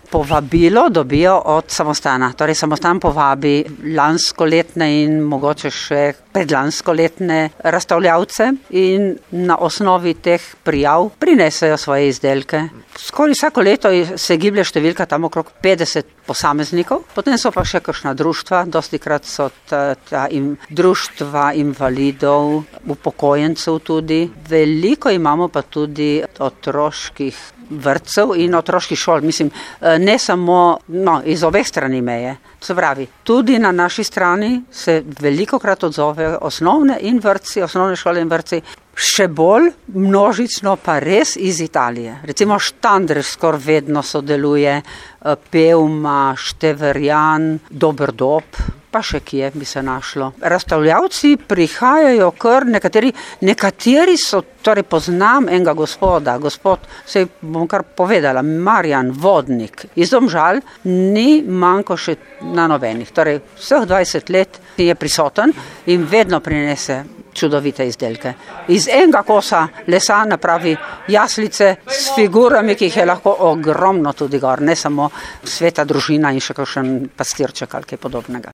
povabilo dobijo od samostana. Torej samostan povabi lanskoletne in mogoče še predlanskoletne razstavljavce in na osnovi teh prijav prinesejo svoje izdelke. Skoraj vsako leto se giblje številka tam okrog 50 posameznikov, potem so pa še kakšna društva, dostikrat so društva invalidov, upokojencev tudi. Veliko imamo pa tudi otroških vrtcev in otroških šol, mislim, ne samo iz obeh strani meje. Se pravi, tudi na naši strani se velikokrat odzovejo osnovne šole in vrtci, še bolj množično pa res iz Italije. Recimo Štandr skoraj vedno sodeluje, Pevma, Števerjan, Doberdob, pa še kje bi se našlo. Razstavljavci prihajajo kar nekateri so, torej poznam enega gospoda, saj bom kar povedala, Marjan Vodnik iz Domžal, ni manjko še na nobenih. Torej vseh 20 let je prisoten in vedno prinese čudovite izdelke. Iz enega kosa lesa napravi jaslice s figurami, ki jih je lahko ogromno tudi gor, ne samo sveta družina in še kakšen pastirček ali kaj podobnega.